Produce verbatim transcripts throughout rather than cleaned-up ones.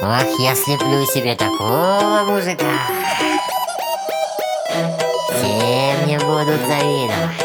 Ох, я слеплю себе такого мужика. Все мне будут завидовать.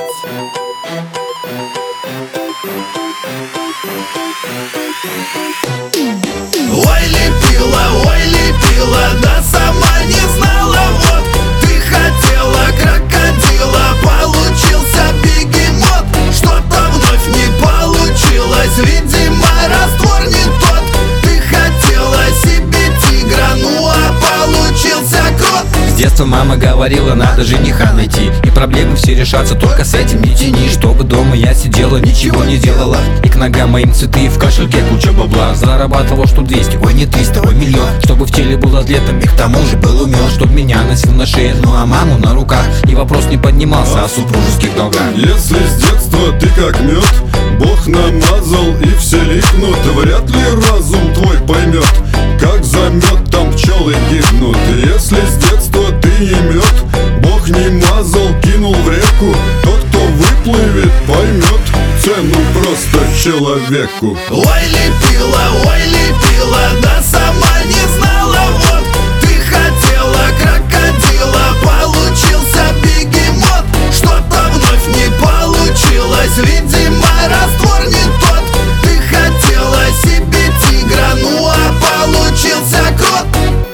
Ой, лепила, ой, лепила, да сама не знала, вот. Ты хотела крокодила, получился бегемот. Что-то вновь не получилось, видимо, раствор не тот. Ты хотела себе тигра, ну а получился крот. С детства мама говорила, надо жениха найти, и проблемы все решатся только с этим, не тяни. Чтобы дома я сидела, ничего не делала, и к ногам моим цветы, в кошельке куча бабла. Зарабатывал что двести, ой не триста, ой миллион. Чтобы в теле был атлетом, и к тому же был умен. Чтоб меня носил на шее, ну а маму на руках, и вопрос не поднимался о супружеских долгах. Если с детства ты как мед, Бог намазал и все ликнут, вряд ли разум твой поймет, как за мед там пчелы гибнут. Если с детства ты не мед, Бог не мазал, кинул в реку, тот, кто выплывет, поймет цену просто человеку. Ой, лепила, ой, лепила, да сама не знала, вот. Ты хотела крокодила, получился бегемот. Что-то вновь не получилось, видимо, раствор не тот. Ты хотела себе тигра, ну а получился крот.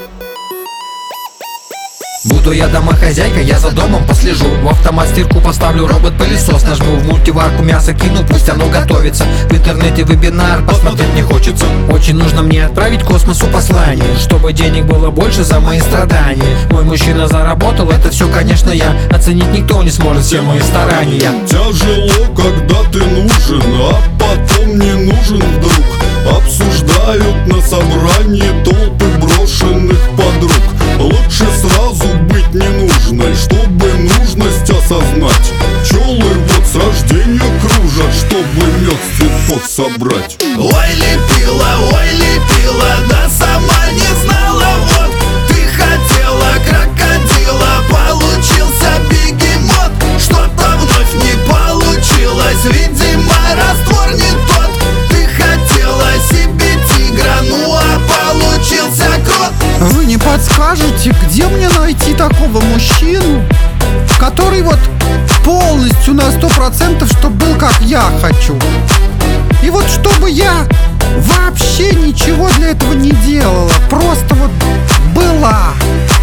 Буду я домохозяйка, я за домом послежу, в автомат стирку поставлю, робот-пылесос нажму, в мультиварку мясо кину, пусть оно готовится. В интернете вебинар посмотреть не хочется. Очень нужно мне отправить космосу послание, чтобы денег было больше за мои страдания. Мой мужчина заработал, это все, конечно, я. Оценить никто не сможет все мои старания. Тяжело, когда ты нужен, а потом не нужен вдруг. Обсуждают на собрании толпы брошенных подруг. Лучше сразу быть не нужной, чтобы нужность осознать. Пчелы вот с рождения кружат, чтобы мед с цветков собрать. Ой, лепила, ой, лепила, да сама не знала, вот. Ты хотела крокодила, получился бегемот. Что-то вновь не получилось, видимо, раствор не тот. Ты хотела себе тигра, ну а получился крот. Вы не подскажете, где мне найти такого мужчину, который вот полностью на сто процентов, чтобы был как я хочу? И вот чтобы я вообще ничего для этого не делала, просто вот была.